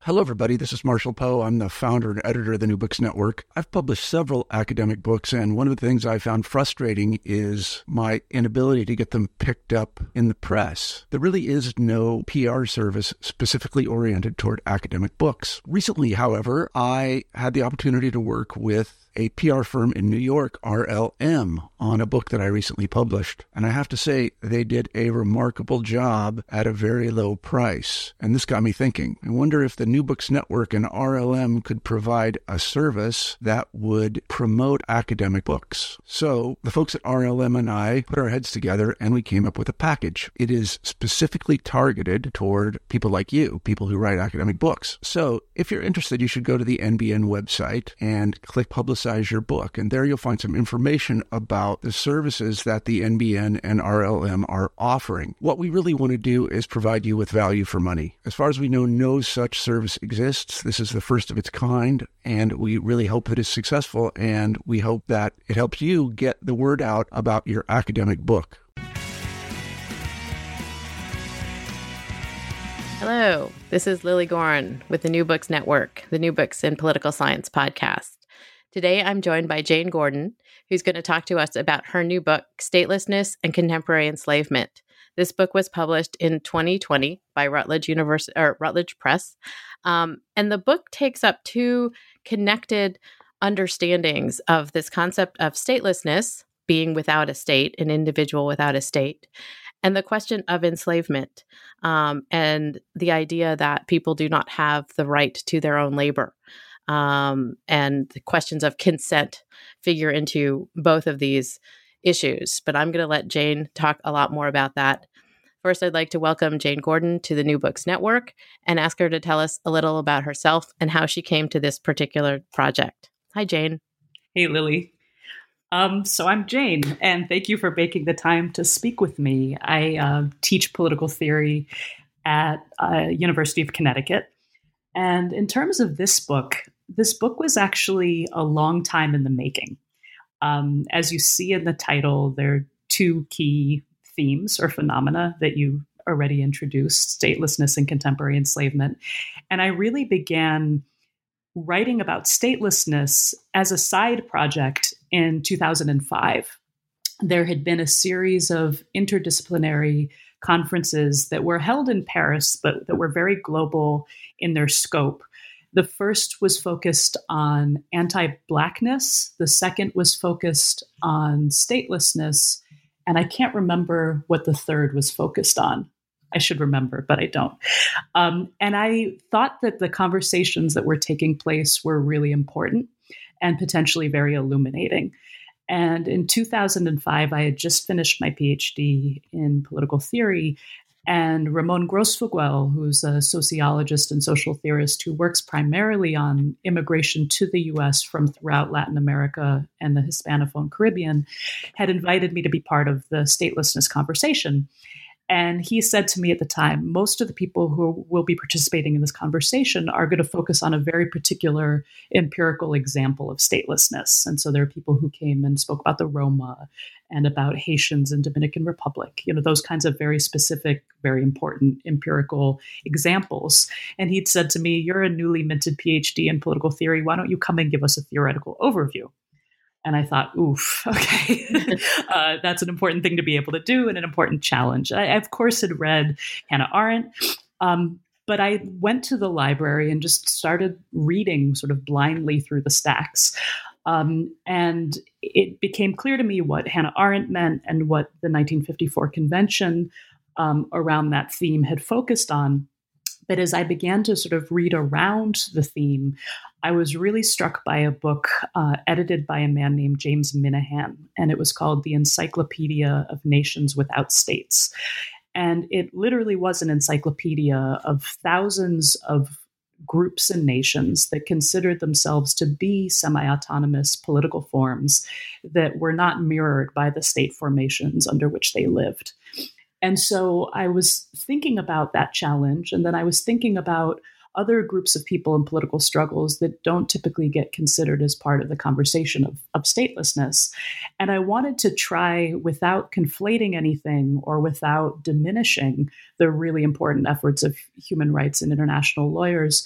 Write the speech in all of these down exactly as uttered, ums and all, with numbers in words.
Hello, everybody. This is Marshall Poe. I'm the founder and editor of the New Books Network. I've published several academic books, and one of the things I found frustrating is my inability to get them picked up in the press. There really is no P R service specifically oriented toward academic books. Recently, however, I had the opportunity to work with a P R firm in New York, R L M, on a book that I recently published. And I have to say, they did a remarkable job at a very low price. And this got me thinking. I wonder if the New Books Network and R L M could provide a service that would promote academic books. So the folks at R L M and I put our heads together and we came up with a package. It is specifically targeted toward people like you, people who write academic books. So if you're interested, you should go to the N B N website and click Publicize your book. And there you'll find some information about the services that the N B N and R L M are offering. What we really want to do is provide you with value for money. As far as we know, no such service exists. This is the first of its kind, and we really hope that it's successful, and we hope that it helps you get the word out about your academic book. Hello, this is Lily Goren with the New Books Network, the New Books in Political Science podcast. Today, I'm joined by Jane Gordon, who's going to talk to us about her new book, Statelessness and Contemporary Enslavement. This book was published in twenty twenty by Routledge University or Routledge Press, um, and the book takes up two connected understandings of this concept of statelessness, being without a state, an individual without a state, and the question of enslavement, um, and the idea that people do not have the right to their own labor. Um, and the questions of consent figure into both of these issues. But I'm going to let Jane talk a lot more about that. First, I'd like to welcome Jane Gordon to the New Books Network and ask her to tell us a little about herself and how she came to this particular project. Hi, Jane. Hey, Lily. Um, so I'm Jane, and thank you for making the time to speak with me. I uh, teach political theory at uh, University of Connecticut. And in terms of this book, this book was actually a long time in the making. Um, as you see in the title, there are two key themes or phenomena that you already introduced, statelessness and contemporary enslavement. And I really began writing about statelessness as a side project in two thousand five. There had been a series of interdisciplinary conferences that were held in Paris, but that were very global in their scope. The first was focused on anti-Blackness. The second was focused on statelessness. And I can't remember what the third was focused on. I should remember, but I don't. Um, and I thought that the conversations that were taking place were really important and potentially very illuminating. And in two thousand five, I had just finished my PhD in political theory, and Ramon Grosfoguel, who's a sociologist and social theorist who works primarily on immigration to the U S from throughout Latin America and the Hispanophone Caribbean, had invited me to be part of the statelessness conversation. And he said to me at the time, most of the people who will be participating in this conversation are going to focus on a very particular empirical example of statelessness. And so there are people who came and spoke about the Roma and about Haitians in Dominican Republic, you know, those kinds of very specific, very important empirical examples. And he'd said to me, you're a newly minted PhD in political theory. Why don't you come and give us a theoretical overview? And I thought, oof, okay, uh, that's an important thing to be able to do and an important challenge. I, of course, had read Hannah Arendt, um, but I went to the library and just started reading sort of blindly through the stacks. Um, and it became clear to me what Hannah Arendt meant and what the nineteen fifty-four convention um, around that theme had focused on. But as I began to sort of read around the theme, I was really struck by a book uh, edited by a man named James Minahan, and it was called The Encyclopedia of Nations Without States. And it literally was an encyclopedia of thousands of groups and nations that considered themselves to be semi-autonomous political forms that were not mirrored by the state formations under which they lived. And so I was thinking about that challenge, and then I was thinking about other groups of people in political struggles that don't typically get considered as part of the conversation of, of statelessness. And I wanted to try, without conflating anything or without diminishing the really important efforts of human rights and international lawyers,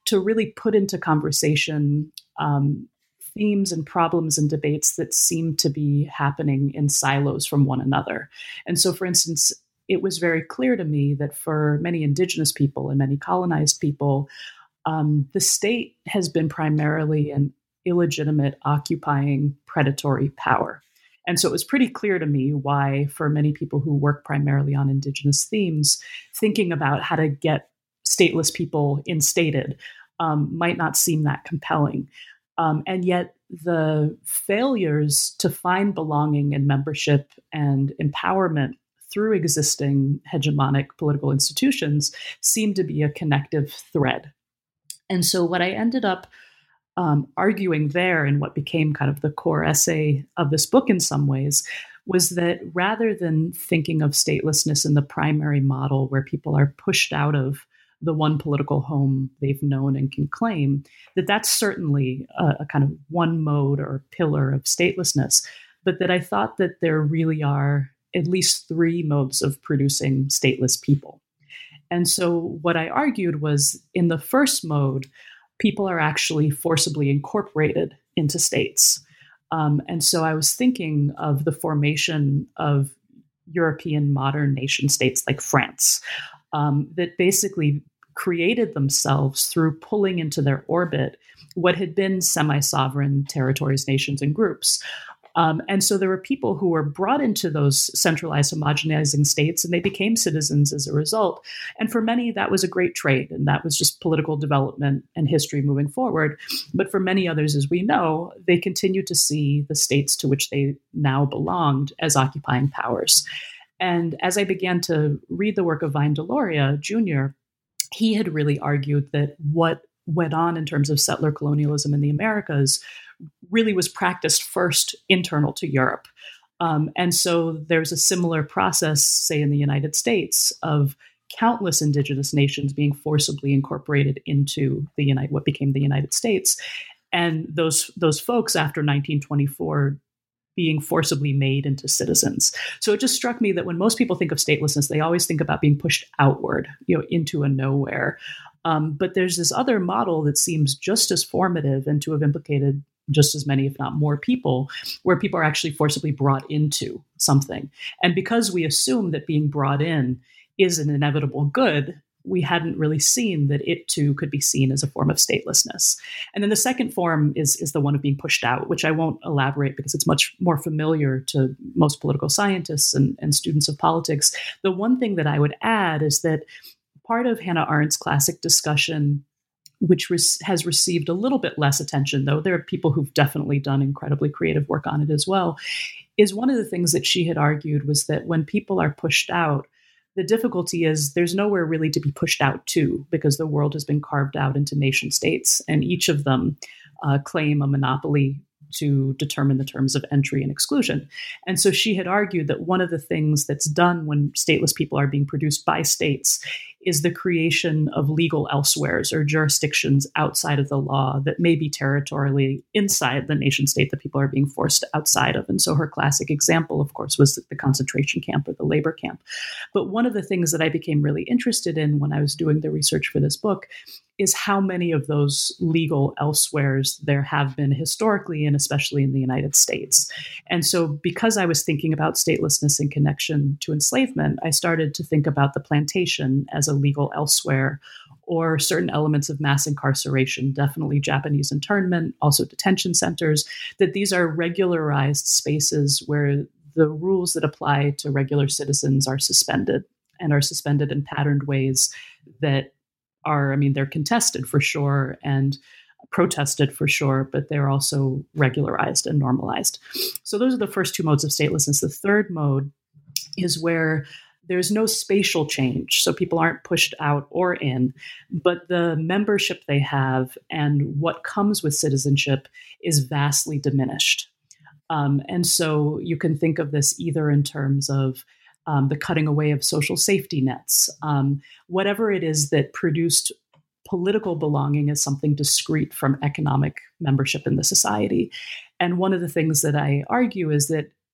to really put into conversation um, themes and problems and debates that seem to be happening in silos from one another. And so, for instance, it was very clear to me that for many indigenous people and many colonized people, um, the state has been primarily an illegitimate, occupying, predatory power. And so it was pretty clear to me why, for many people who work primarily on indigenous themes, thinking about how to get stateless people instated um, might not seem that compelling. Um, and yet the failures to find belonging and membership and empowerment through existing hegemonic political institutions seem to be a connective thread. And so what I ended up um, arguing there, and what became kind of the core essay of this book in some ways, was that rather than thinking of statelessness in the primary model where people are pushed out of the one political home they've known and can claim, that that's certainly a, a kind of one mode or pillar of statelessness, but that I thought that there really are at least three modes of producing stateless people. And so what I argued was, in the first mode, people are actually forcibly incorporated into states. Um, and so I was thinking of the formation of European modern nation states like France, um, that basically created themselves through pulling into their orbit what had been semi-sovereign territories, nations, and groups. Um, and so there were people who were brought into those centralized homogenizing states, and they became citizens as a result. And for many, that was a great trade, and that was just political development and history moving forward. But for many others, as we know, they continued to see the states to which they now belonged as occupying powers. And as I began to read the work of Vine Deloria Junior, he had really argued that what went on in terms of settler colonialism in the Americas really was practiced first internal to Europe. Um, and so there's a similar process, say, in the United States, of countless indigenous nations being forcibly incorporated into the United, what became the United States. And those, those folks after nineteen twenty-four being forcibly made into citizens. So it just struck me that when most people think of statelessness, they always think about being pushed outward, you know, into a nowhere. Um, but there's this other model that seems just as formative and to have implicated just as many, if not more people, where people are actually forcibly brought into something. And because we assume that being brought in is an inevitable good, we hadn't really seen that it too could be seen as a form of statelessness. And then the second form is, is the one of being pushed out, which I won't elaborate because it's much more familiar to most political scientists and, and students of politics. The one thing that I would add is that part of Hannah Arendt's classic discussion, which res- has received a little bit less attention, though there are people who've definitely done incredibly creative work on it as well, is one of the things that she had argued was that when people are pushed out, the difficulty is there's nowhere really to be pushed out to, because the world has been carved out into nation states, and each of them uh, claim a monopoly to determine the terms of entry and exclusion. And so she had argued that one of the things that's done when stateless people are being produced by states is the creation of legal elsewheres or jurisdictions outside of the law that may be territorially inside the nation state that people are being forced outside of. And so her classic example, of course, was the concentration camp or the labor camp. But one of the things that I became really interested in when I was doing the research for this book is how many of those legal elsewheres there have been historically, and especially in the United States. And so because I was thinking about statelessness in connection to enslavement, I started to think about the plantation as a legal elsewhere, or certain elements of mass incarceration, definitely Japanese internment, also detention centers, that these are regularized spaces where the rules that apply to regular citizens are suspended, and are suspended in patterned ways that are, I mean, they're contested for sure and protested for sure, but they're also regularized and normalized. So those are the first two modes of statelessness. The third mode is where there's no spatial change. So people aren't pushed out or in, but the membership they have and what comes with citizenship is vastly diminished. Um, and so you can think of this either in terms of Um, the cutting away of social safety nets, um, whatever it is that produced political belonging as something discrete from economic membership in the society. And one of the things that I argue is that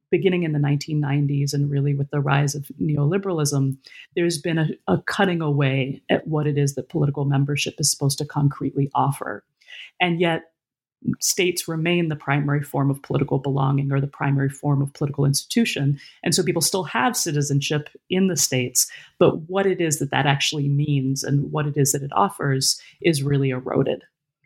beginning in the nineteen nineties and really with the rise of neoliberalism, there's been a, a cutting away at what it is that political membership is supposed to concretely offer. And yet, states remain the primary form of political belonging or the primary form of political institution. And so people still have citizenship in the states, but what it is that that actually means and what it is that it offers is really eroded.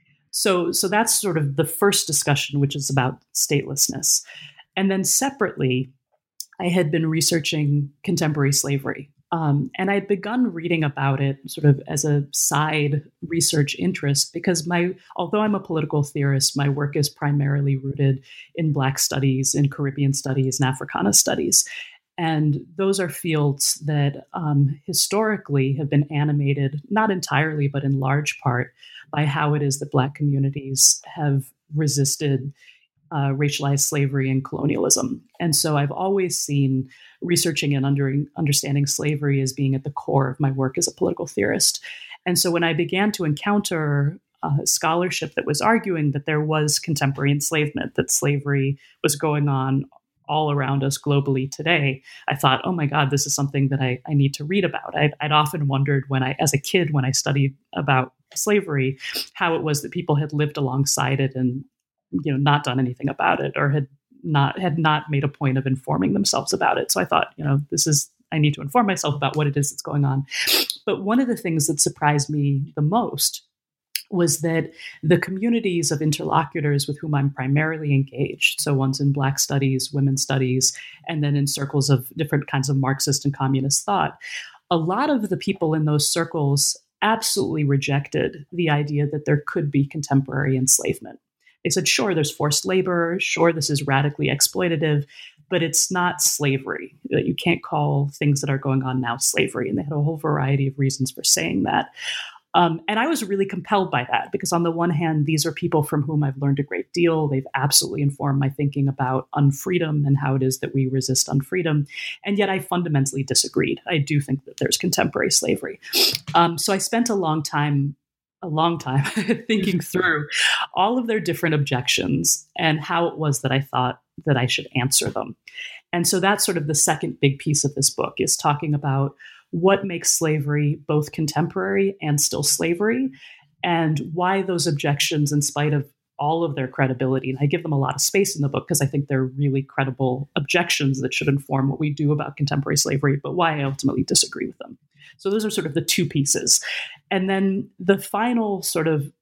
So, so that's sort of the first discussion, which is about statelessness. And then separately, I had been researching contemporary slavery. Um, and I had begun reading about it sort of as a side research interest because my, although I'm a political theorist, my work is primarily rooted in Black studies, in Caribbean studies, and Africana studies. And those are fields that um, historically have been animated, not entirely, but in large part, by how it is that Black communities have resisted Uh, racialized slavery and colonialism. And so I've always seen researching and under, understanding slavery as being at the core of my work as a political theorist. And so when I began to encounter uh, scholarship that was arguing that there was contemporary enslavement, that slavery was going on all around us globally today, I thought, oh my God, this is something that I, I need to read about. I'd, I'd often wondered when I, as a kid, when I studied about slavery, how it was that people had lived alongside it and you know, not done anything about it or had not had not made a point of informing themselves about it. So I thought, you know, this is, I need to inform myself about what it is that's going on. But one of the things that surprised me the most was that the communities of interlocutors with whom I'm primarily engaged, so one's in Black studies, women's studies, and then in circles of different kinds of Marxist and communist thought, a lot of the people in those circles absolutely rejected the idea that there could be contemporary enslavement. They said, sure, there's forced labor. Sure, this is radically exploitative, but it's not slavery. You can't call things that are going on now slavery. And they had a whole variety of reasons for saying that. Um, and I was really compelled by that because on the one hand, these are people from whom I've learned a great deal. They've absolutely informed my thinking about unfreedom and how it is that we resist unfreedom. And yet I fundamentally disagreed. I do think that there's contemporary slavery. Um, so I spent a long time a long time thinking through all of their different objections and how it was that I thought that I should answer them. And so that's sort of the second big piece of this book is talking about what makes slavery both contemporary and still slavery and why those objections, in spite of all of their credibility, and I give them a lot of space in the book because I think they're really credible objections that should inform what we do about contemporary slavery, but why I ultimately disagree with them. So those are sort of the two pieces. And then the final sort of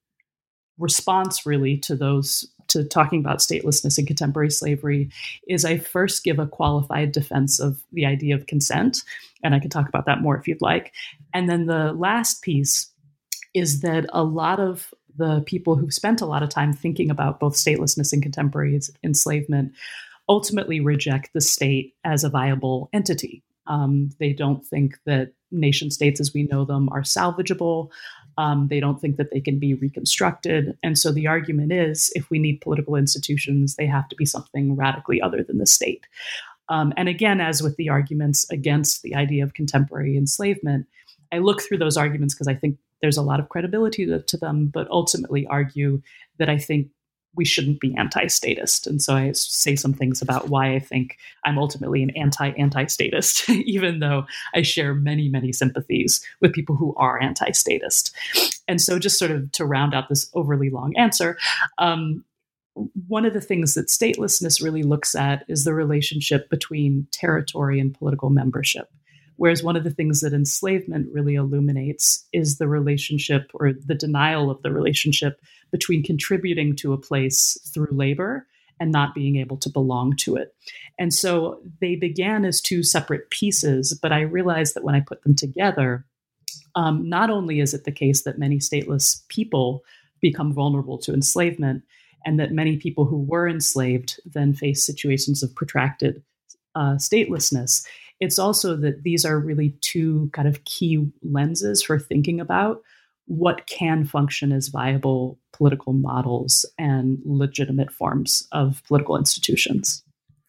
response really to those, to talking about statelessness and contemporary slavery is I first give a qualified defense of the idea of consent. And I can talk about that more if you'd like. And then the last piece is that a lot of the people who've spent a lot of time thinking about both statelessness and contemporary enslavement ultimately reject the state as a viable entity. Um, they don't think that nation states as we know them are salvageable. Um, they don't think that they can be reconstructed. And so the argument is, if we need political institutions, they have to be something radically other than the state. Um, and again, as with the arguments against the idea of contemporary enslavement, I look through those arguments because I think there's a lot of credibility to, to them, but ultimately argue that I think we shouldn't be anti-statist. And so I say some things about why I think I'm ultimately an anti-anti-statist, even though I share many, many sympathies with people who are anti-statist. And so just sort of to round out this overly long answer, um, one of the things that statelessness really looks at is the relationship between territory and political membership. Whereas one of the things that enslavement really illuminates is the relationship or the denial of the relationship between contributing to a place through labor and not being able to belong to it. And so they began as two separate pieces, but I realized that when I put them together, um, not only is it the case that many stateless people become vulnerable to enslavement, and that many people who were enslaved then face situations of protracted uh, statelessness, it's also that these are really two kind of key lenses for thinking about what can function as viable political models and legitimate forms of political institutions.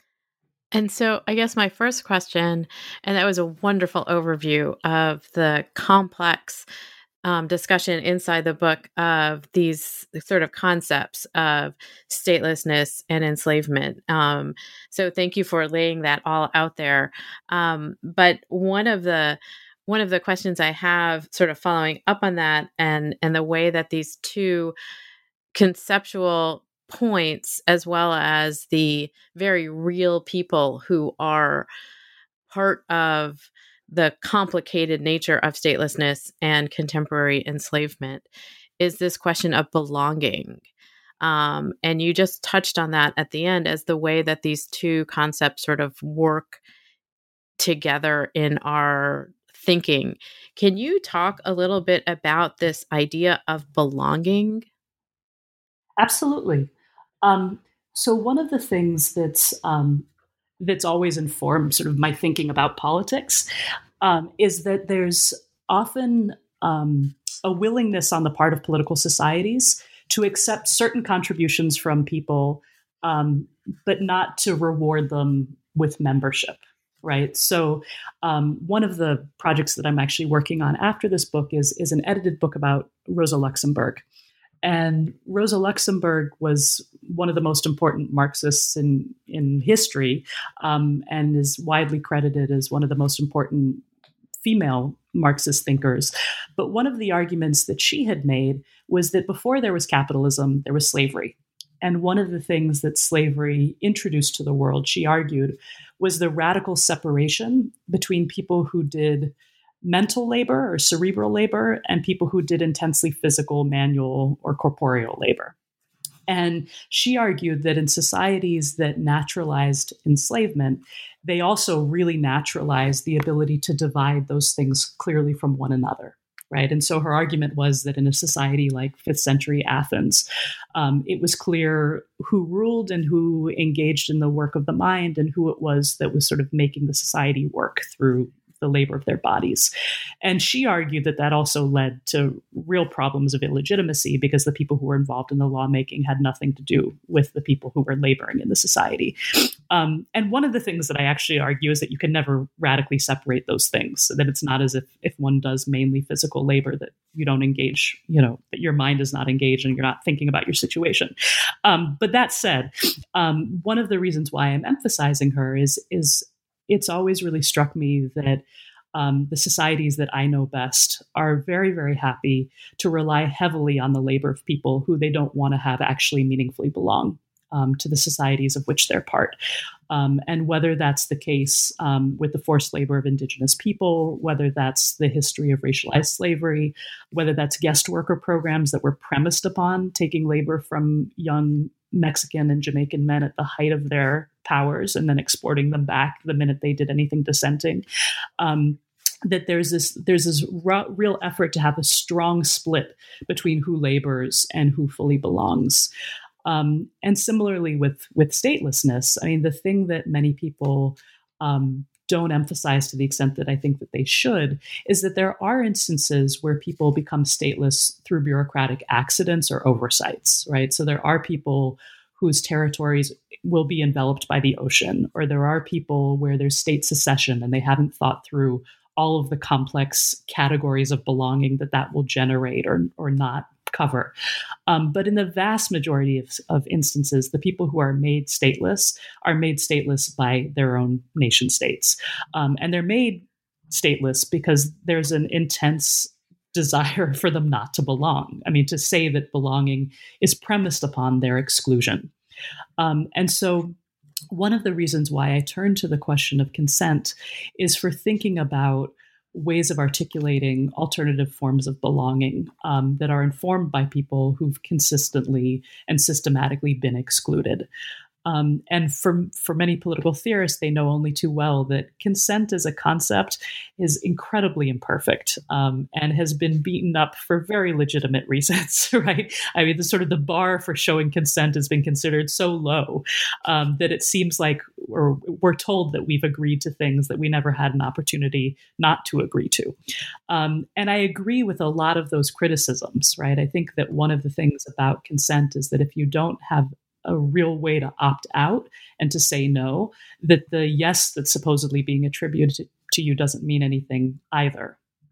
And so I guess my first question, and that was a wonderful overview of the complex um, discussion inside the book of these sort of concepts of statelessness and enslavement. Um, so thank you for laying that all out there. Um, but one of the one of the questions I have, sort of following up on that, and and the way that these two conceptual points, as well as the very real people who are part of the complicated nature of statelessness and contemporary enslavement, is this question of belonging. Um, and you just touched on that at the end as the way that these two concepts sort of work together in our thinking. Can you talk a little bit about this idea of belonging? Absolutely. Um, so one of the things that's um, that's always informed sort of my thinking about politics um, is that there's often um, a willingness on the part of political societies to accept certain contributions from people, um, but not to reward them with membership. Right. So um, one of the projects that I'm actually working on after this book is, is an edited book about Rosa Luxemburg. And Rosa Luxemburg was one of the most important Marxists in, in history, um, and is widely credited as one of the most important female Marxist thinkers. But one of the arguments that she had made was that before there was capitalism, there was slavery. And one of the things that slavery introduced to the world, she argued, was the radical separation between people who did mental labor or cerebral labor and people who did intensely physical, manual, or corporeal labor. And she argued that in societies that naturalized enslavement, they also really naturalized the ability to divide those things clearly from one another. Right. And so her argument was that in a society like fifth century Athens, um, it was clear who ruled and who engaged in the work of the mind and who it was that was sort of making the society work through the labor of their bodies. And she argued that that also led to real problems of illegitimacy because the people who were involved in the lawmaking had nothing to do with the people who were laboring in the society. Um, and one of the things that I actually argue is that you can never radically separate those things, so that it's not as if if one does mainly physical labor that you don't engage, you know, that your mind is not engaged and you're not thinking about your situation. Um, but that said, um, one of the reasons why I'm emphasizing her is, is it's always really struck me that um, the societies that I know best are very, very happy to rely heavily on the labor of people who they don't want to have actually meaningfully belong um, to the societies of which they're part. Um, and whether that's the case um, with the forced labor of indigenous people, whether that's the history of racialized slavery, whether that's guest worker programs that were premised upon taking labor from young Mexican and Jamaican men at the height of their powers and then exporting them back the minute they did anything dissenting. Um, that there's this there's this r- real effort to have a strong split between who labors and who fully belongs. Um, and similarly with with statelessness, I mean, the thing that many people um, don't emphasize to the extent that I think that they should is that there are instances where people become stateless through bureaucratic accidents or oversights, right? So there are people whose territories will be enveloped by the ocean, or there are people where there's state secession and they haven't thought through all of the complex categories of belonging that that will generate or, or not cover. Um, but in the vast majority of, of instances, the people who are made stateless are made stateless by their own nation states. Um, and they're made stateless because there's an intense desire for them not to belong. I mean, to say that belonging is premised upon their exclusion. Um, and so one of the reasons why I turn to the question of consent is for thinking about ways of articulating alternative forms of belonging um, that are informed by people who've consistently and systematically been excluded. Um, and for, for many political theorists, they know only too well that consent as a concept is incredibly imperfect um, and has been beaten up for very legitimate reasons, right? I mean, the sort of the bar for showing consent has been considered so low um, that it seems like or we're told that we've agreed to things that we never had an opportunity not to agree to. Um, and I agree with a lot of those criticisms, right? I think that one of the things about consent is that if you don't have a real way to opt out and to say no, that the yes that's supposedly being attributed to, to you doesn't mean anything either.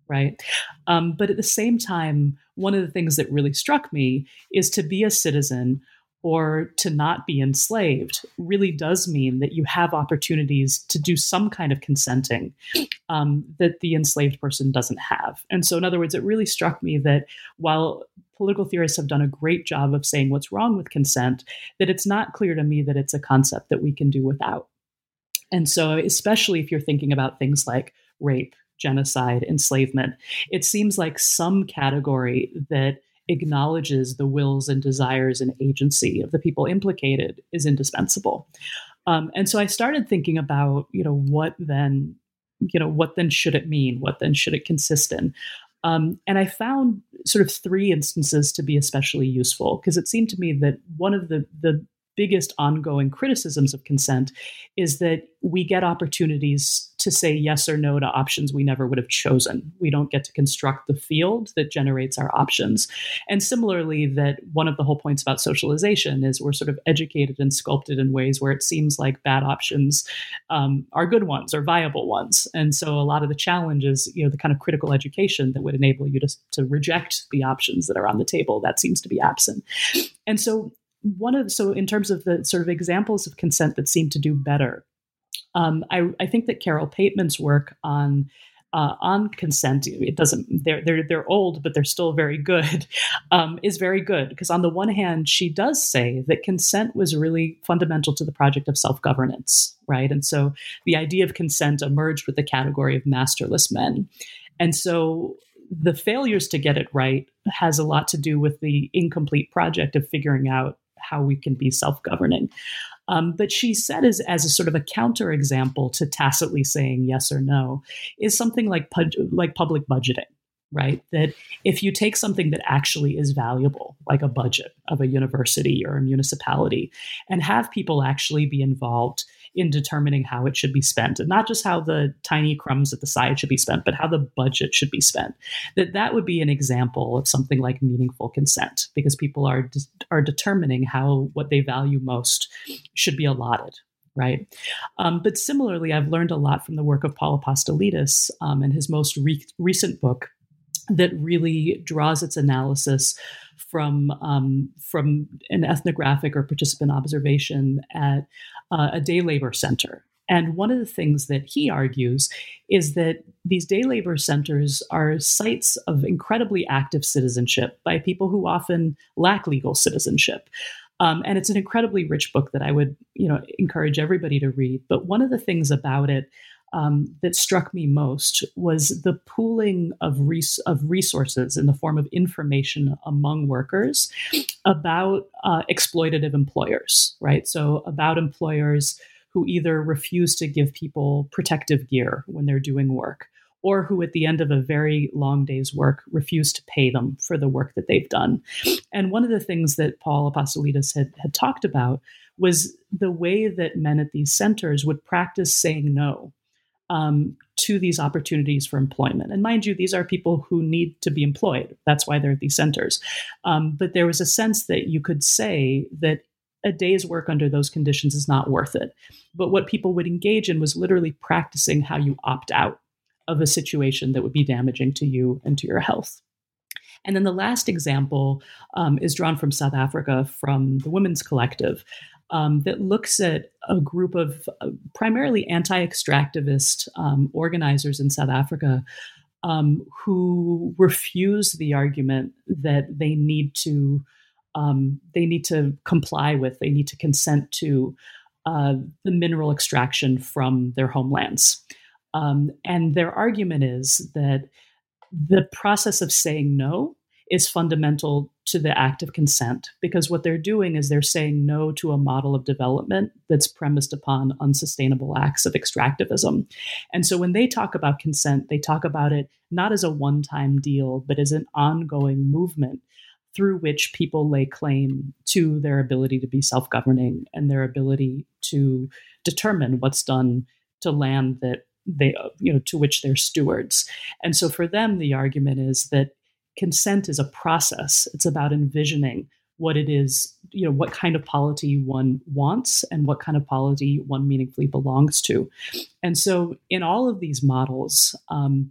right? Um, but at the same time, one of the things that really struck me is to be a citizen or to not be enslaved really does mean that you have opportunities to do some kind of consenting um, that the enslaved person doesn't have. And so, in other words, it really struck me that while political theorists have done a great job of saying what's wrong with consent, that it's not clear to me that it's a concept that we can do without. And so, especially if you're thinking about things like rape, genocide, enslavement, it seems like some category that acknowledges the wills and desires and agency of the people implicated is indispensable. Um, and so I started thinking about, you know, what then, you know, what then should it mean? What then should it consist in? Um, and I found sort of three instances to be especially useful, because it seemed to me that one of the, the biggest ongoing criticisms of consent is that we get opportunities to say yes or no to options we never would have chosen. We don't get to construct the field that generates our options. And similarly, that one of the whole points about socialization is we're sort of educated and sculpted in ways where it seems like bad options um, are good ones or viable ones. And so a lot of the challenge is, you know, the kind of critical education that would enable you to, to reject the options that are on the table. That seems to be absent. And so One of so in terms of the sort of examples of consent that seem to do better, um, I, I think that Carol Pateman's work on uh, on consent, it doesn't they're they're they're old, but they're still very good, um, is very good, because on the one hand, she does say that consent was really fundamental to the project of self-governance, right? And so the idea of consent emerged with the category of masterless men, and so the failures to get it right has a lot to do with the incomplete project of figuring out how we can be self-governing. Um, but she said as, as a sort of a counterexample to tacitly saying yes or no is something like, pu- like public budgeting, right? That if you take something that actually is valuable, like a budget of a university or a municipality, and have people actually be involved in determining how it should be spent, and not just how the tiny crumbs at the side should be spent, but how the budget should be spent, that that would be an example of something like meaningful consent, because people are de- are determining how what they value most should be allotted, right? Um, but similarly, I've learned a lot from the work of Paul Apostolidis um, and his most re- recent book that really draws its analysis from um, from an ethnographic or participant observation at uh, a day labor center. And one of the things that he argues is that these day labor centers are sites of incredibly active citizenship by people who often lack legal citizenship. Um, and it's an incredibly rich book that I would, you know, encourage everybody to read. But one of the things about it Um, that struck me most was the pooling of, res- of resources in the form of information among workers about uh, exploitative employers, right? So about employers who either refuse to give people protective gear when they're doing work, or who at the end of a very long day's work refuse to pay them for the work that they've done. And one of the things that Paul Apostolidis had, had talked about was the way that men at these centers would practice saying no Um, to these opportunities for employment. And mind you, these are people who need to be employed. That's why they're at these centers. Um, but there was a sense that you could say that a day's work under those conditions is not worth it. But what people would engage in was literally practicing how you opt out of a situation that would be damaging to you and to your health. And then the last example um, is drawn from South Africa, from the Women's Collective, Um, that looks at a group of uh, primarily anti-extractivist um, organizers in South Africa um, who refuse the argument that they need to um, they need to comply with, they need to consent to uh, the mineral extraction from their homelands. Um, and their argument is that the process of saying no is fundamental to the act of consent, because what they're doing is they're saying no to a model of development that's premised upon unsustainable acts of extractivism. And so when they talk about consent, they talk about it not as a one-time deal, but as an ongoing movement through which people lay claim to their ability to be self-governing and their ability to determine what's done to land that they, you know, to which they're stewards. And so for them, the argument is that consent is a process. It's about envisioning what it is, you know, what kind of polity one wants and what kind of polity one meaningfully belongs to. And so in all of these models, um,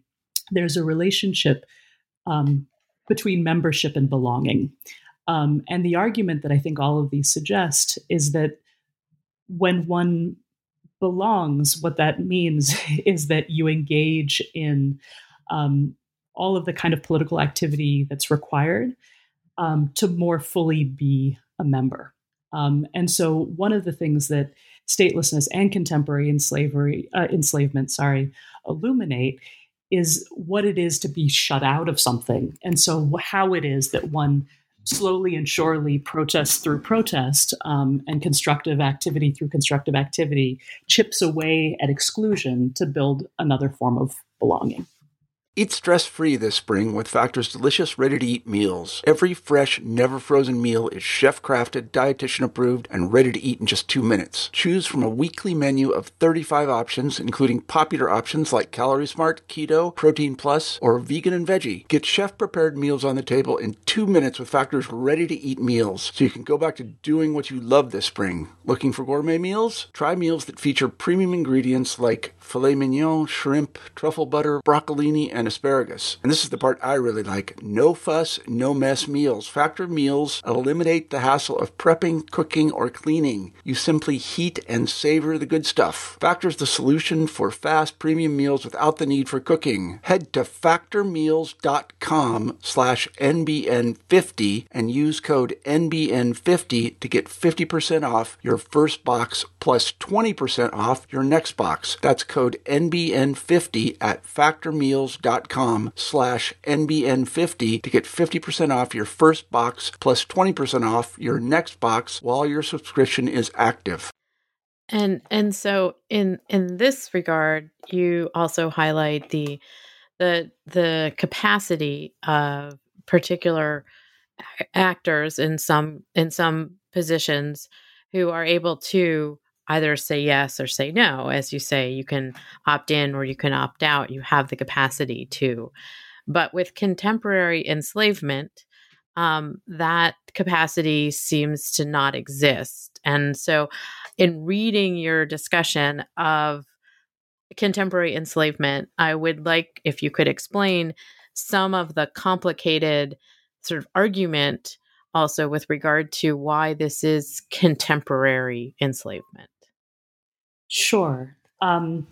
there's a relationship um, between membership and belonging. Um, and the argument that I think all of these suggest is that when one belongs, what that means is that you engage in um, all of the kind of political activity that's required um, to more fully be a member. Um, and so one of the things that statelessness and contemporary enslavery, uh, enslavement, sorry, illuminate is what it is to be shut out of something. And so how it is that one slowly and surely, protest through protest um, and constructive activity through constructive activity, chips away at exclusion to build another form of belonging. Eat stress-free this spring with Factor's delicious, ready-to-eat meals. Every fresh, never-frozen meal is chef-crafted, dietitian-approved, and ready to eat in just two minutes. Choose from a weekly menu of thirty-five options, including popular options like Calorie Smart, Keto, Protein Plus, or Vegan and Veggie. Get chef-prepared meals on the table in two minutes with Factor's ready-to-eat meals, so you can go back to doing what you love this spring. Looking for gourmet meals? Try meals that feature premium ingredients like filet mignon, shrimp, truffle butter, broccolini, and asparagus. And this is the part I really like. No fuss, no mess meals. Factor meals eliminate the hassle of prepping, cooking, or cleaning. You simply heat and savor the good stuff. Factor's the solution for fast premium meals without the need for cooking. Head to factormeals.com slash NBN50 and use code N B N fifty to get fifty percent off your first box plus twenty percent off your next box. That's code N B N fifty at factormeals.com slash NBN50 to get fifty percent off your first box plus twenty percent off your next box while your subscription is active. And and so in in this regard, you also highlight the the the capacity of particular actors in some in some positions who are able to either say yes or say no. As you say, you can opt in or you can opt out. You have the capacity to. But with contemporary enslavement, um, that capacity seems to not exist. And so in reading your discussion of contemporary enslavement, I would like if you could explain some of the complicated sort of argument also with regard to why this is contemporary enslavement. Sure. Um,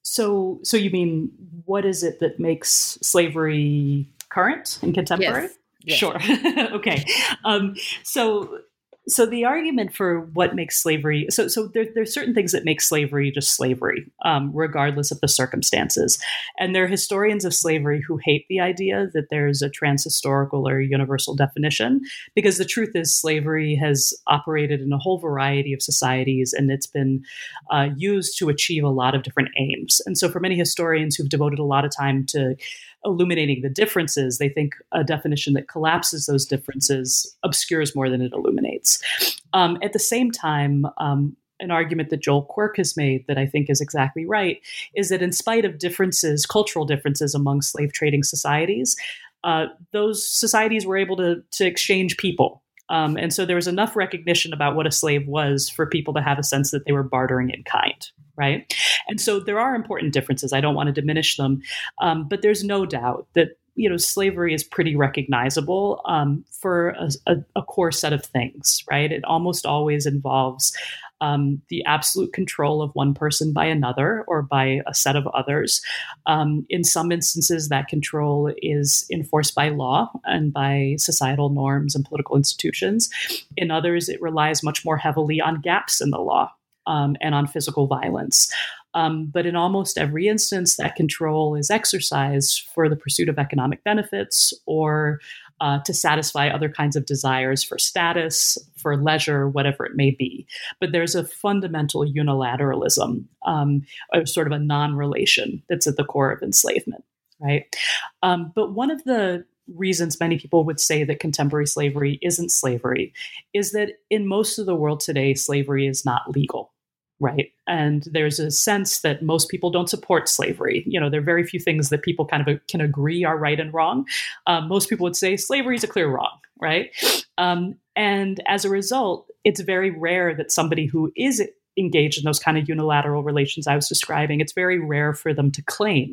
so, so you mean what is it that makes slavery current and contemporary? Yes. Yes. Sure. Okay. Um, so, so the argument for what makes slavery, so so there, there's certain things that make slavery just slavery, um, regardless of the circumstances. And there are historians of slavery who hate the idea that there's a transhistorical or universal definition, because the truth is slavery has operated in a whole variety of societies, and it's been uh, used to achieve a lot of different aims. And so for many historians who've devoted a lot of time to illuminating the differences, they think a definition that collapses those differences obscures more than it illuminates. Um, at the same time, um, an argument that Joel Quirk has made that I think is exactly right is that in spite of differences, cultural differences among slave trading societies, uh, those societies were able to, to exchange people. Um, and so there was enough recognition about what a slave was for people to have a sense that they were bartering in kind, right? And so there are important differences. I don't want to diminish them, um, but there's no doubt that, you know, slavery is pretty recognizable um, for a, a, a core set of things, right? It almost always involves um, the absolute control of one person by another or by a set of others. Um, in some instances, that control is enforced by law and by societal norms and political institutions. In others, it relies much more heavily on gaps in the law um, and on physical violence. Um, but in almost every instance, that control is exercised for the pursuit of economic benefits or uh, to satisfy other kinds of desires for status, for leisure, whatever it may be. But there's a fundamental unilateralism, um, a sort of a non-relation that's at the core of enslavement, right? Um, but one of the reasons many people would say that contemporary slavery isn't slavery is that in most of the world today, slavery is not legal. Right. And there's a sense that most people don't support slavery. You know, there are very few things that people kind of can agree are right and wrong. Um, most people would say slavery is a clear wrong. Right. Um, and as a result, it's very rare that somebody who is engaged in those kind of unilateral relations I was describing, it's very rare for them to claim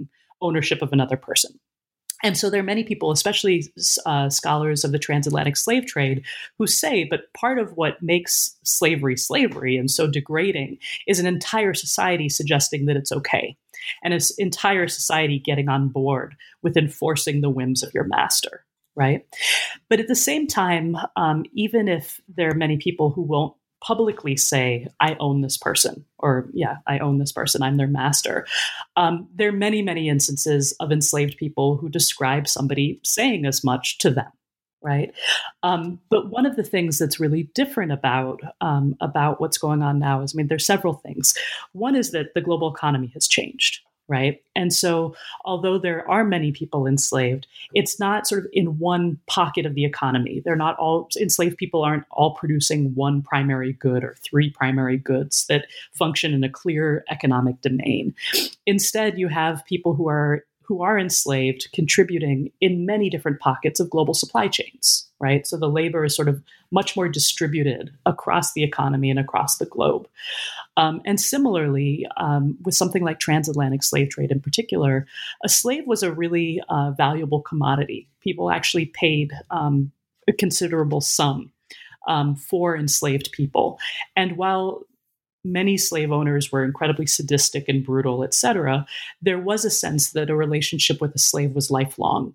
ownership of another person. And so there are many people, especially uh, scholars of the transatlantic slave trade, who say, but part of what makes slavery slavery and so degrading is an entire society suggesting that it's okay, and an entire society getting on board with enforcing the whims of your master, right? But at the same time, um, even if there are many people who won't publicly say, I own this person, or yeah, I own this person, I'm their master. Um, there are many, many instances of enslaved people who describe somebody saying as much to them, right? Um, but one of the things that's really different about, um, about what's going on now is, I mean, there's several things. One is that the global economy has changed, right? And so although there are many people enslaved, it's not sort of in one pocket of the economy. They're not all, enslaved people aren't all producing one primary good or three primary goods that function in a clear economic domain. Instead, you have people who are who are enslaved contributing in many different pockets of global supply chains, right? So the labor is sort of much more distributed across the economy and across the globe. Um, and similarly, um, with something like transatlantic slave trade in particular, a slave was a really uh, valuable commodity. People actually paid um, a considerable sum um, for enslaved people. And while many slave owners were incredibly sadistic and brutal, et cetera, there was a sense that a relationship with a slave was lifelong.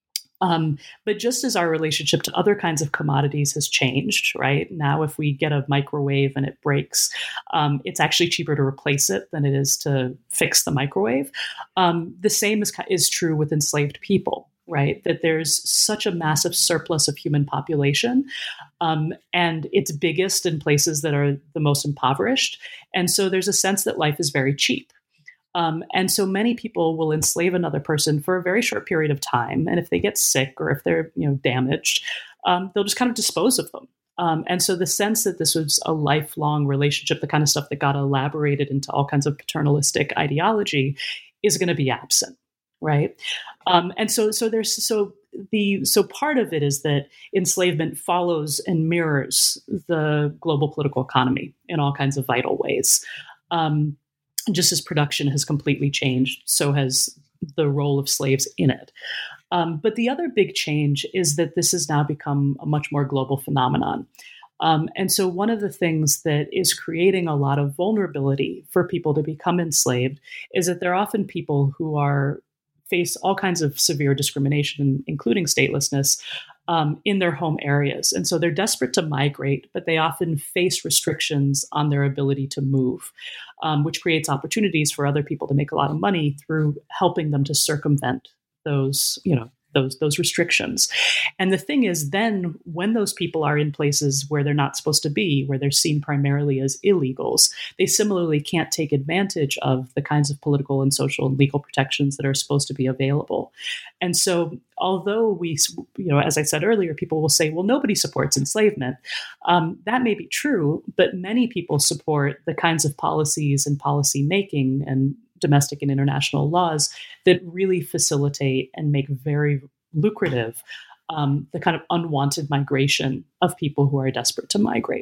Um, but just as our relationship to other kinds of commodities has changed, right? Now, if we get a microwave and it breaks, um, it's actually cheaper to replace it than it is to fix the microwave. Um, the same is, is true with enslaved people, right? That there's such a massive surplus of human population, um, and it's biggest in places that are the most impoverished. And so there's a sense that life is very cheap. Um, and so many people will enslave another person for a very short period of time. And if they get sick or if they're, you know, damaged, um, they'll just kind of dispose of them. Um, and so the sense that this was a lifelong relationship, the kind of stuff that got elaborated into all kinds of paternalistic ideology, is going to be absent, right? Um, and so, so there's so the so part of it is that enslavement follows and mirrors the global political economy in all kinds of vital ways. Um, Just as production has completely changed, so has the role of slaves in it. Um, but the other big change is that this has now become a much more global phenomenon. Um, and so one of the things that is creating a lot of vulnerability for people to become enslaved is that there are often people who are face all kinds of severe discrimination, including statelessness, Um, in their home areas. And so they're desperate to migrate, but they often face restrictions on their ability to move, um, which creates opportunities for other people to make a lot of money through helping them to circumvent those, you know, those, those restrictions. And the thing is, then when those people are in places where they're not supposed to be, where they're seen primarily as illegals, they similarly can't take advantage of the kinds of political and social and legal protections that are supposed to be available. And so although we, you know, as I said earlier, people will say, well, nobody supports enslavement. Um, that may be true, but many people support the kinds of policies and policy making and domestic and international laws that really facilitate and make very lucrative um, the kind of unwanted migration of people who are desperate to migrate.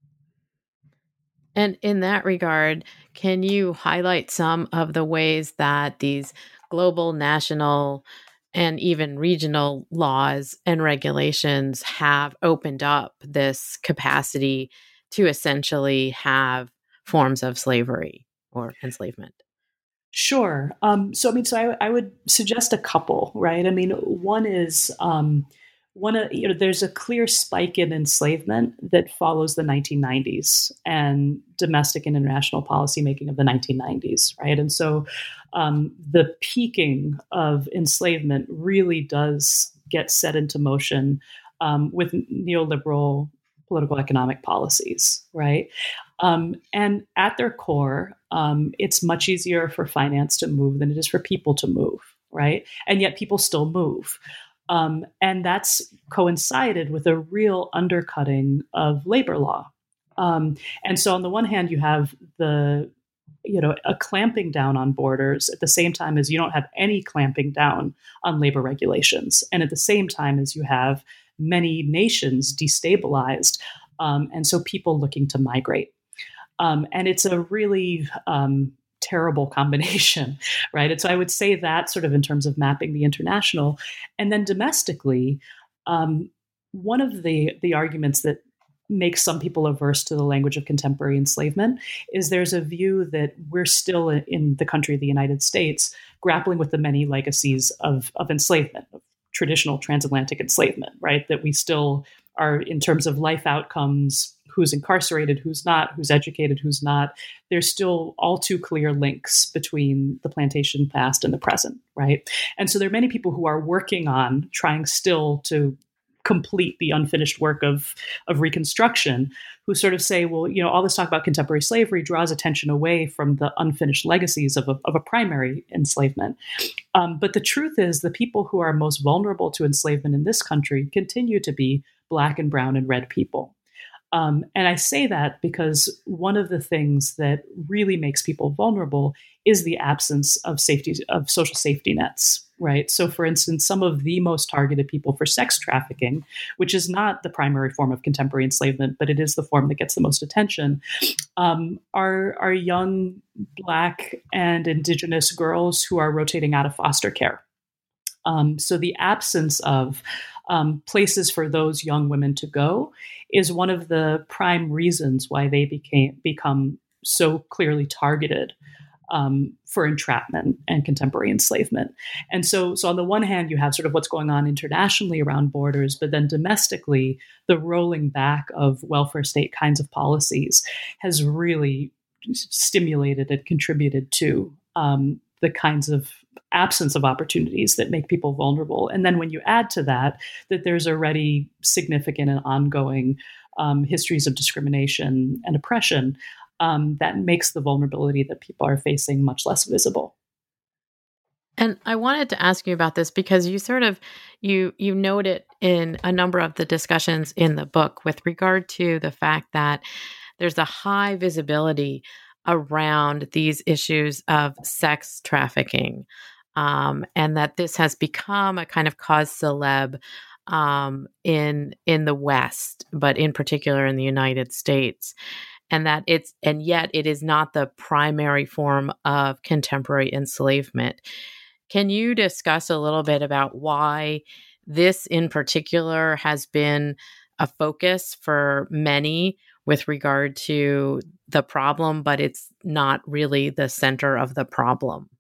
And in that regard, can you highlight some of the ways that these global, national, and even regional laws and regulations have opened up this capacity to essentially have forms of slavery or enslavement? Sure. Um, so, I mean, so I, I would suggest a couple, right? I mean, one is um, one, uh, you know, there's a clear spike in enslavement that follows the nineteen nineties and domestic and international policymaking of the nineteen nineties, right? And so um, the peaking of enslavement really does get set into motion um, with neoliberal political economic policies, right? Um, and at their core, um, it's much easier for finance to move than it is for people to move, right? And yet people still move. Um, and that's coincided with a real undercutting of labor law. Um, and so on the one hand, you have the, you know, a clamping down on borders at the same time as you don't have any clamping down on labor regulations. And at the same time as you have many nations destabilized, um, and so people looking to migrate. Um, and it's a really um, terrible combination, right? And so I would say that sort of in terms of mapping the international. And then domestically, um, one of the, the arguments that makes some people averse to the language of contemporary enslavement is there's a view that we're still in the country of the United States grappling with the many legacies of, of enslavement, of traditional transatlantic enslavement, right? That we still are, in terms of life outcomes, who's incarcerated, who's not, who's educated, who's not. There's still all too clear links between the plantation past and the present, right? And so there are many people who are working on trying still to complete the unfinished work of, of Reconstruction, who sort of say, well, you know, all this talk about contemporary slavery draws attention away from the unfinished legacies of a, of a primary enslavement. Um, but the truth is the people who are most vulnerable to enslavement in this country continue to be Black and brown and red people. Um, and I say that because one of the things that really makes people vulnerable is the absence of safety, of social safety nets, right? So for instance, some of the most targeted people for sex trafficking, which is not the primary form of contemporary enslavement, but it is the form that gets the most attention, um, are, are young Black and Indigenous girls who are rotating out of foster care. Um, so the absence of um, places for those young women to go is one of the prime reasons why they became become so clearly targeted um, for entrapment and contemporary enslavement. And so, so on the one hand, you have sort of what's going on internationally around borders, but then domestically, the rolling back of welfare state kinds of policies has really stimulated and contributed to um, the kinds of absence of opportunities that make people vulnerable. And then when you add to that, that there's already significant and ongoing um, histories of discrimination and oppression, um, that makes the vulnerability that people are facing much less visible. And I wanted to ask you about this because you sort of, you you note it in a number of the discussions in the book with regard to the fact that there's a high visibility around these issues of sex trafficking, um, and that this has become a kind of cause célèbre um, in in the West, but in particular in the United States, and that it's and yet it is not the primary form of contemporary enslavement. Can you discuss a little bit about why this in particular has been a focus for many with regard to the problem, but it's not really the center of the problem?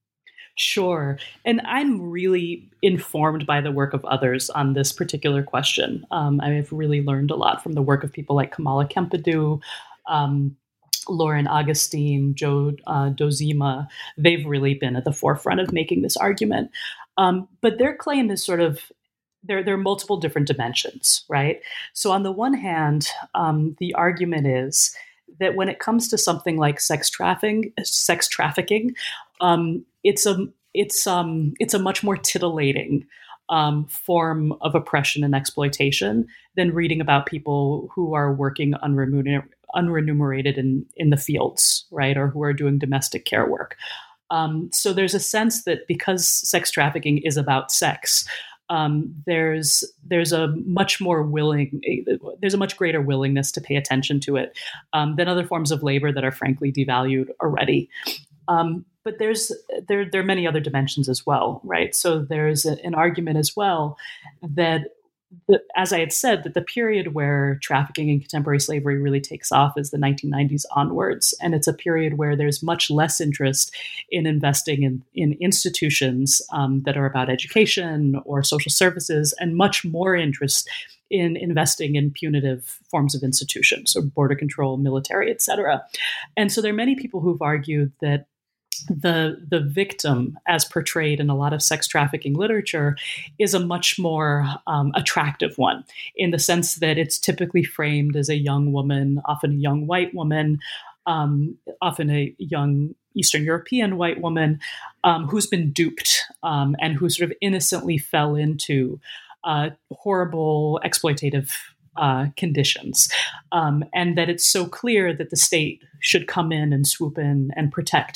Sure. And I'm really informed by the work of others on this particular question. Um, I've really learned a lot from the work of people like Kamala Kempadu, um, Lauren Augustine, Joe uh, Dozima. They've really been at the forefront of making this argument. Um, but their claim is sort of, there, there are multiple different dimensions, right? So on the one hand, um, the argument is that when it comes to something like sex trafficking, sex trafficking, um, it's a it's um it's a much more titillating um, form of oppression and exploitation than reading about people who are working unremunerated, unremunerated in in the fields, right, or who are doing domestic care work. Um, so there's a sense that because sex trafficking is about sex, Um, there's there's a much more willing there's a much greater willingness to pay attention to it um, than other forms of labor that are frankly devalued already. Um, but there's there there are many other dimensions as well, right? So there's a, an argument as well that, that, as I had said, that the period where trafficking and contemporary slavery really takes off is the nineteen nineties onwards, and it's a period where there's much less interest in investing in, in institutions um, that are about education or social services, and much more interest in investing in punitive forms of institutions, so border control, military, et cetera. And so there are many people who've argued that the the victim, as portrayed in a lot of sex trafficking literature, is a much more um, attractive one, in the sense that it's typically framed as a young woman, often a young white woman, um, often a young Eastern European white woman, um, who's been duped um, and who sort of innocently fell into uh, horrible exploitative Uh, conditions, um, and that it's so clear that the state should come in and swoop in and protect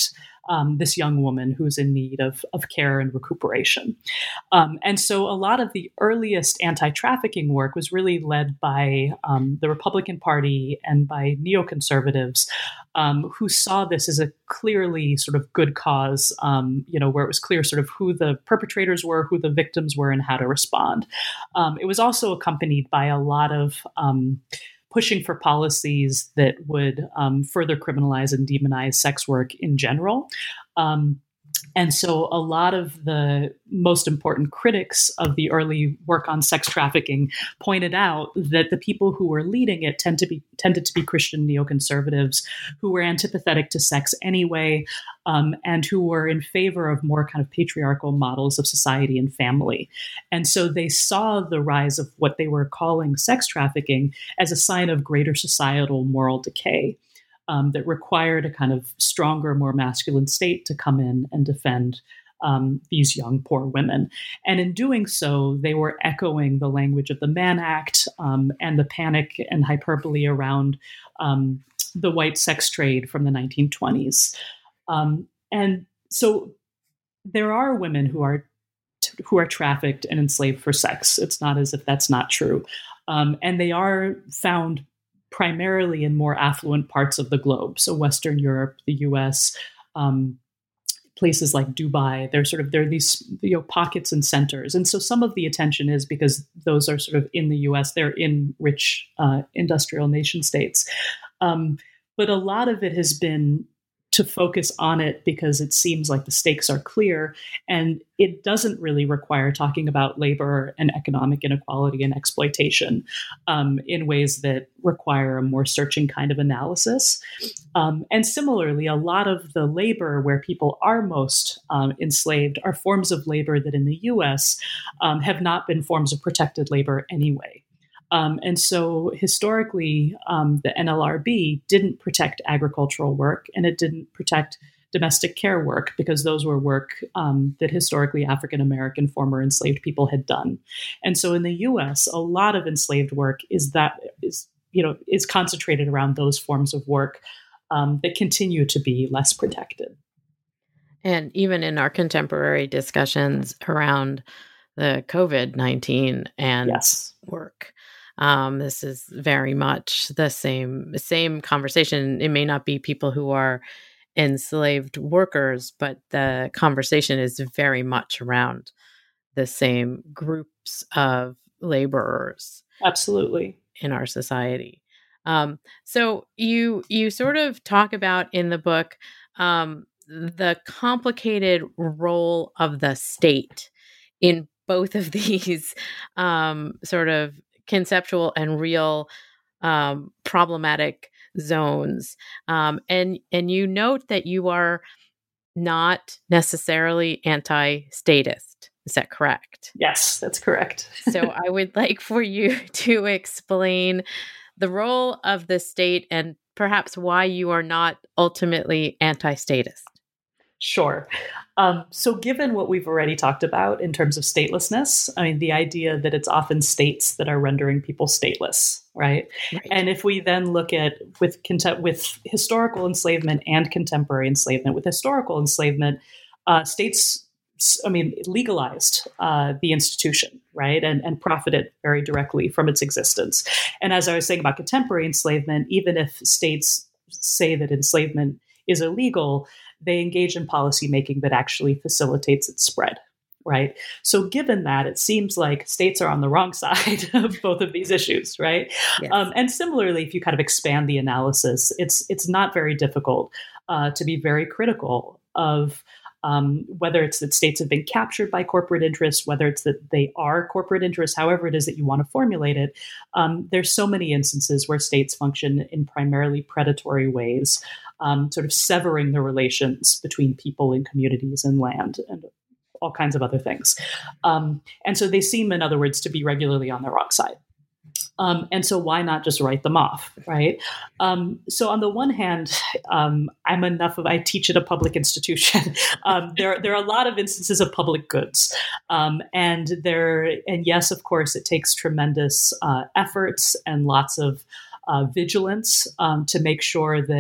um, this young woman who's in need of, of care and recuperation. Um, and so a lot of the earliest anti-trafficking work was really led by um, the Republican Party and by neoconservatives um, who saw this as a clearly sort of good cause, um, you know, where it was clear sort of who the perpetrators were, who the victims were, and how to respond. Um, it was also accompanied by a lot of um, pushing for policies that would um, further criminalize and demonize sex work in general. Um, And so a lot of the most important critics of the early work on sex trafficking pointed out that the people who were leading it tend to be tended to be Christian neoconservatives who were antipathetic to sex anyway, um, and who were in favor of more kind of patriarchal models of society and family. And so they saw the rise of what they were calling sex trafficking as a sign of greater societal moral decay. Um, that required a kind of stronger, more masculine state to come in and defend um, these young, poor women. And in doing so, they were echoing the language of the Mann Act um, and the panic and hyperbole around um, the white sex trade from the nineteen twenties. Um, and so there are women who are t- who are trafficked and enslaved for sex. It's not as if that's not true. Um, and they are found primarily in more affluent parts of the globe. So Western Europe, the U S, um, places like Dubai, they're sort of, there are these, you know, pockets and centers. And so some of the attention is because those are sort of in the U S, they're in rich uh, industrial nation states. Um, but a lot of it has been to focus on it because it seems like the stakes are clear, and it doesn't really require talking about labor and economic inequality and exploitation um, in ways that require a more searching kind of analysis. Um, and similarly, a lot of the labor where people are most um, enslaved are forms of labor that in the U S um, have not been forms of protected labor anyway. Um, and so historically, um, the N L R B didn't protect agricultural work, and it didn't protect domestic care work because those were work um, that historically African-American former enslaved people had done. And so in the U S, a lot of enslaved work is that is, you know, is concentrated around those forms of work um, that continue to be less protected. And even in our contemporary discussions around the COVID nineteen and yes. work, Um, this is very much the same same conversation. It may not be people who are enslaved workers, but the conversation is very much around the same groups of laborers. Absolutely. In our society. Um, so you you sort of talk about in the book um, the complicated role of the state in both of these um, sort of conceptual and real um, problematic zones. Um, and, and you note that you are not necessarily anti-statist. Is that correct? Yes, that's correct. So I would like for you to explain the role of the state and perhaps why you are not ultimately anti-statist. Sure. Um, so given what we've already talked about in terms of statelessness, I mean, the idea that it's often states that are rendering people stateless, right? right. And if we then look at with contem- with historical enslavement and contemporary enslavement, with historical enslavement, uh, states, I mean, legalized uh, the institution, right? And, and profited very directly from its existence. And as I was saying about contemporary enslavement, even if states say that enslavement is illegal, they engage in policymaking that actually facilitates its spread, right? So given that, it seems like states are on the wrong side of both of these issues, right? Yes. Um, and similarly, if you kind of expand the analysis, it's it's not very difficult uh, to be very critical of um, whether it's that states have been captured by corporate interests, whether it's that they are corporate interests, however it is that you want to formulate it. Um, there's so many instances where states function in primarily predatory ways, um, sort of severing the relations between people and communities and land and all kinds of other things. Um, and so they seem, in other words, to be regularly on the wrong side. Um, and so why not just write them off, right? Um, so on the one hand, um, I'm enough of, I teach at a public institution. um, there, there are a lot of instances of public goods. Um, and there, and yes, of course, it takes tremendous uh, efforts and lots of uh, vigilance um, to make sure that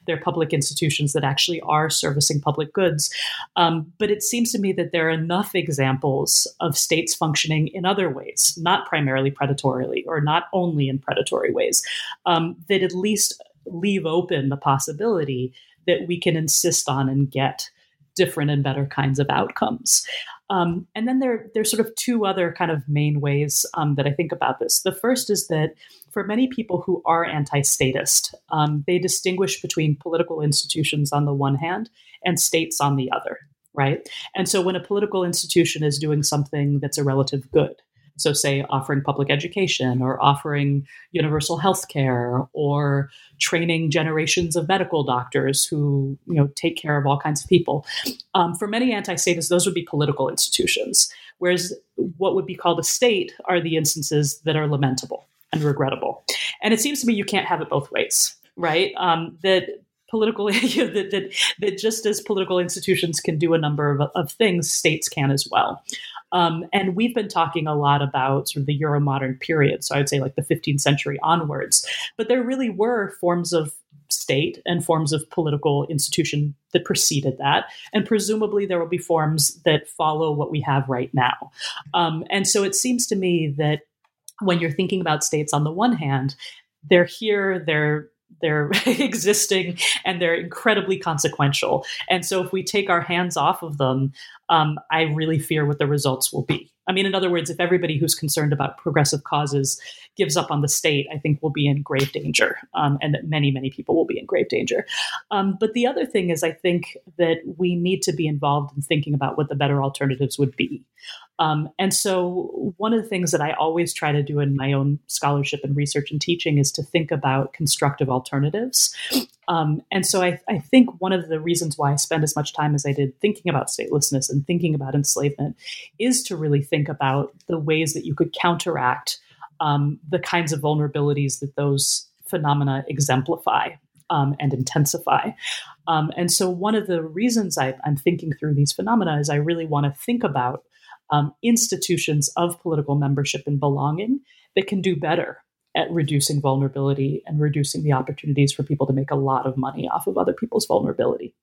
they're public institutions that actually are servicing public goods. Um, but it seems to me that there are enough examples of states functioning in other ways, not primarily predatorily or not only in predatory ways, um, that at least leave open the possibility that we can insist on and get different and better kinds of outcomes. Um, and then there, there's sort of two other kind of main ways um, that I think about this. The first is that for many people who are anti-statist, um, they distinguish between political institutions on the one hand and states on the other, right? And so when a political institution is doing something that's a relative good, so say offering public education or offering universal health care or training generations of medical doctors who, you know, take care of all kinds of people. Um, for many anti-statists, those would be political institutions, whereas what would be called a state are the instances that are lamentable and regrettable. And it seems to me you can't have it both ways, right? Um, that political you know, that, that that just as political institutions can do a number of, of things, states can as well. Um, and we've been talking a lot about sort of the Euromodern period, so I would say like the fifteenth century onwards. But there really were forms of state and forms of political institution that preceded that. And presumably there will be forms that follow what we have right now. Um, and so it seems to me that when you're thinking about states on the one hand, they're here, they're they're existing, and they're incredibly consequential. And so if we take our hands off of them, um, I really fear what the results will be. I mean, in other words, if everybody who's concerned about progressive causes gives up on the state, I think we'll be in grave danger, um, and that many, many people will be in grave danger. Um, but the other thing is, I think that we need to be involved in thinking about what the better alternatives would be. Um, and so one of the things that I always try to do in my own scholarship and research and teaching is to think about constructive alternatives. Um, and so I, I think one of the reasons why I spend as much time as I did thinking about statelessness and thinking about enslavement is to really think about the ways that you could counteract um, the kinds of vulnerabilities that those phenomena exemplify um, and intensify. Um, and so one of the reasons I, I'm thinking through these phenomena is I really want to think about um, institutions of political membership and belonging that can do better at reducing vulnerability and reducing the opportunities for people to make a lot of money off of other people's vulnerability.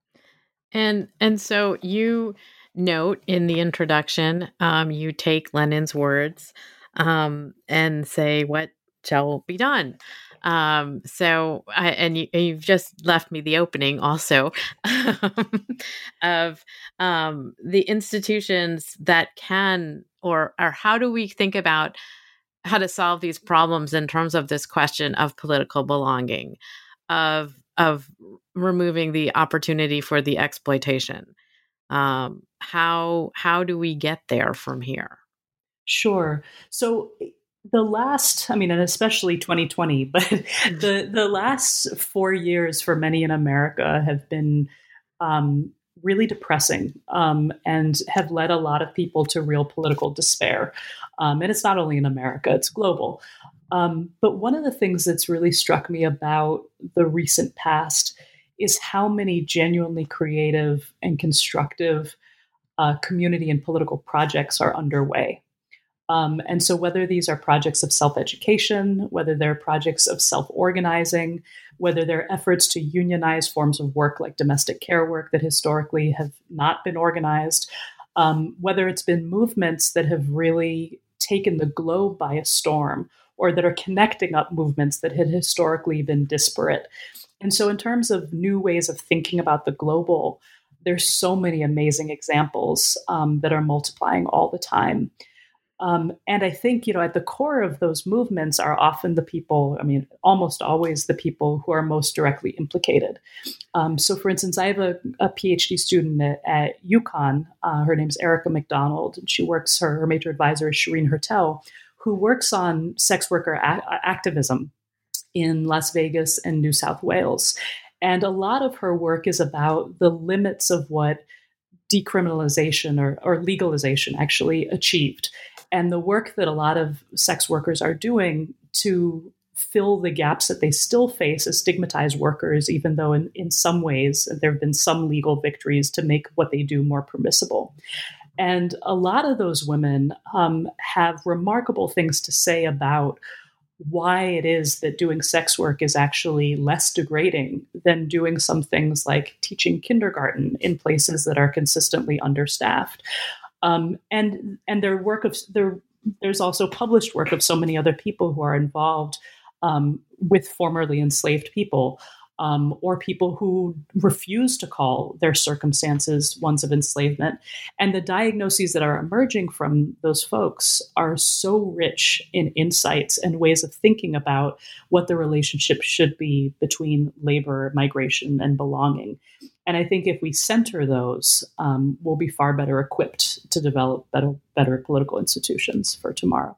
And and so you note in the introduction, um, you take Lenin's words um, and say, what shall be done? Um, so, I, and you, you've just left me the opening also of um, the institutions that can, or or how do we think about how to solve these problems in terms of this question of political belonging, of of removing the opportunity for the exploitation. Um, how how do we get there from here? Sure. So the last, I mean, and especially twenty twenty, but the the last four years for many in America have been um, really depressing um, and have led a lot of people to real political despair. Um, and it's not only in America, it's global. Um, but one of the things that's really struck me about the recent past is how many genuinely creative and constructive uh, community and political projects are underway. Um, and so whether these are projects of self-education, whether they're projects of self-organizing, whether they're efforts to unionize forms of work like domestic care work that historically have not been organized, um, whether it's been movements that have really taken the globe by a storm, or that are connecting up movements that had historically been disparate. And so in terms of new ways of thinking about the global, there's so many amazing examples um, that are multiplying all the time. Um, and I think, you know, at the core of those movements are often the people, I mean, almost always the people who are most directly implicated. Um, so, for instance, I have a, a PhD student at, at UConn. Uh, her name's Erica McDonald, and she works, her, her major advisor is Shireen Hertel, who works on sex worker a- activism in Las Vegas and New South Wales. And a lot of her work is about the limits of what decriminalization or, or legalization actually achieved, and the work that a lot of sex workers are doing to fill the gaps that they still face as stigmatized workers, even though in, in some ways there have been some legal victories to make what they do more permissible. And a lot of those women um, have remarkable things to say about why it is that doing sex work is actually less degrading than doing some things like teaching kindergarten in places that are consistently understaffed. Um, and and their work of there, there's also published work of so many other people who are involved um, with formerly enslaved people. Um, or people who refuse to call their circumstances ones of enslavement. And the diagnoses that are emerging from those folks are so rich in insights and ways of thinking about what the relationship should be between labor, migration, and belonging. And I think if we center those, um, we'll be far better equipped to develop better, better political institutions for tomorrow.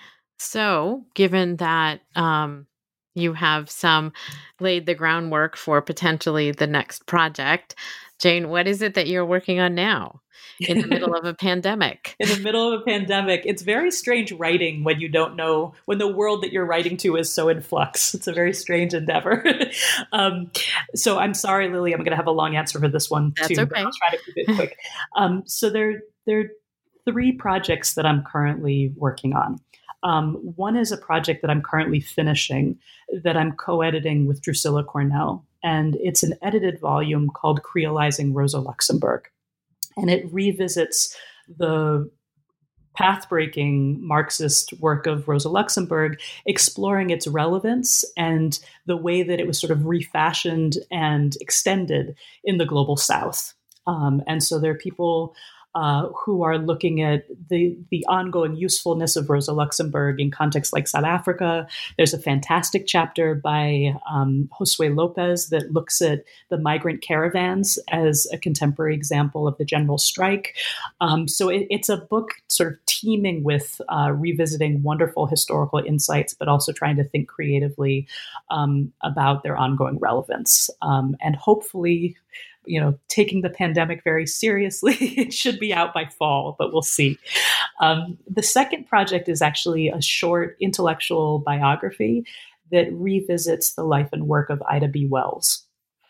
So, given that um you have some laid the groundwork for potentially the next project, Jane, what is it that you're working on now in the middle of a pandemic? In the middle of a pandemic, it's very strange writing when you don't know, when the world that you're writing to is so in flux. It's a very strange endeavor. um, so I'm sorry, Lily, I'm going to have a long answer for this one That's too, okay. but I'll try to keep it quick. Um, so there, there are three projects that I'm currently working on. Um, one is a project that I'm currently finishing that I'm co-editing with Drusilla Cornell. And it's an edited volume called Creolizing Rosa Luxemburg. And it revisits the path-breaking Marxist work of Rosa Luxemburg, exploring its relevance and the way that it was sort of refashioned and extended in the global South. Um, and so there are people Uh, who are looking at the, the ongoing usefulness of Rosa Luxemburg in contexts like South Africa. There's a fantastic chapter by um, Josue Lopez that looks at the migrant caravans as a contemporary example of the general strike. Um, so it, it's a book sort of teeming with uh, revisiting wonderful historical insights, but also trying to think creatively um, about their ongoing relevance. Um, and hopefully, you know, taking the pandemic very seriously, it should be out by fall, but we'll see. Um, the second project is actually a short intellectual biography that revisits the life and work of Ida B. Wells.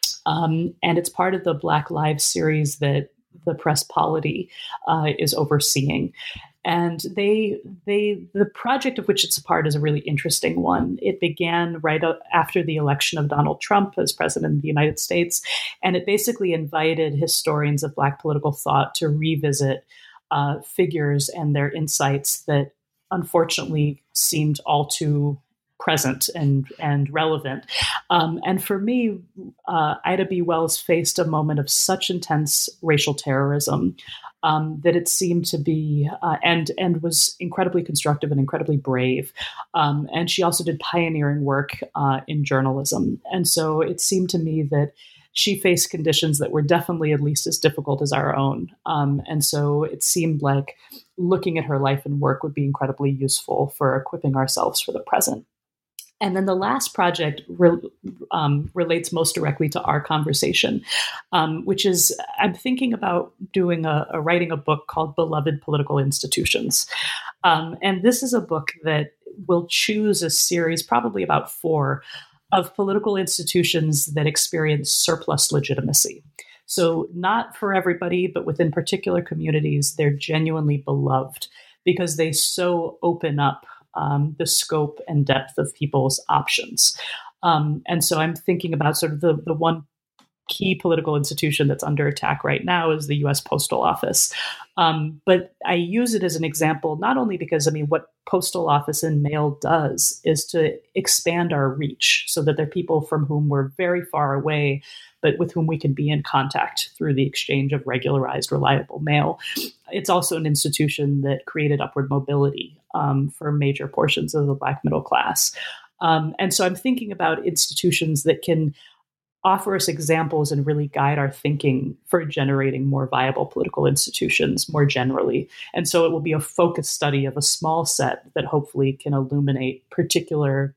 Um, and it's part of the Black Lives series that the Press Polity uh, is overseeing. And they, they, the project of which it's a part is a really interesting one. It began right after the election of Donald Trump as president of the United States, and it basically invited historians of Black political thought to revisit uh, figures and their insights that unfortunately seemed all too present and and relevant. Um, and for me, uh, Ida B. Wells faced a moment of such intense racial terrorism um, that it seemed to be, uh, and and was incredibly constructive and incredibly brave. Um, and she also did pioneering work uh, in journalism. And so it seemed to me that she faced conditions that were definitely at least as difficult as our own. Um, and so it seemed like looking at her life and work would be incredibly useful for equipping ourselves for the present. And then the last project re- um, relates most directly to our conversation, um, which is I'm thinking about doing a, a writing a book called Beloved Political Institutions. Um, and this is a book that will choose a series, probably about four, of political institutions that experience surplus legitimacy. So not for everybody, but within particular communities, they're genuinely beloved because they so open up Um, the scope and depth of people's options. Um, and so I'm thinking about sort of the, the one key political institution that's under attack right now is the U S Postal Office. Um, but I use it as an example, not only because, I mean, what Postal Office and mail does is to expand our reach so that there are people from whom we're very far away, but with whom we can be in contact through the exchange of regularized, reliable mail. It's also an institution that created upward mobility um, for major portions of the Black middle class. Um, and so I'm thinking about institutions that can offer us examples and really guide our thinking for generating more viable political institutions more generally. And so it will be a focused study of a small set that hopefully can illuminate particular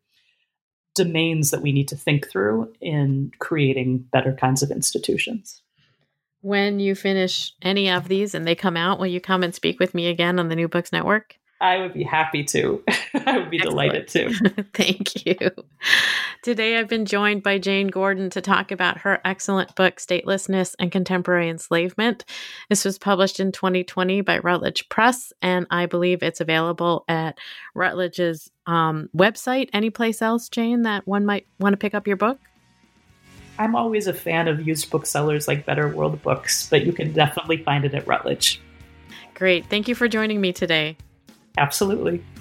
domains that we need to think through in creating better kinds of institutions. When you finish any of these and they come out, will you come and speak with me again on the New Books Network? I would be happy to. I would be Excellent. Delighted to. Thank you. Today, I've been joined by Jane Gordon to talk about her excellent book, Statelessness and Contemporary Enslavement. This was published in twenty twenty by Routledge Press, and I believe it's available at Routledge's um, website. Any place else, Jane, that one might want to pick up your book? I'm always a fan of used booksellers like Better World Books, but you can definitely find it at Routledge. Great. Thank you for joining me today. Absolutely.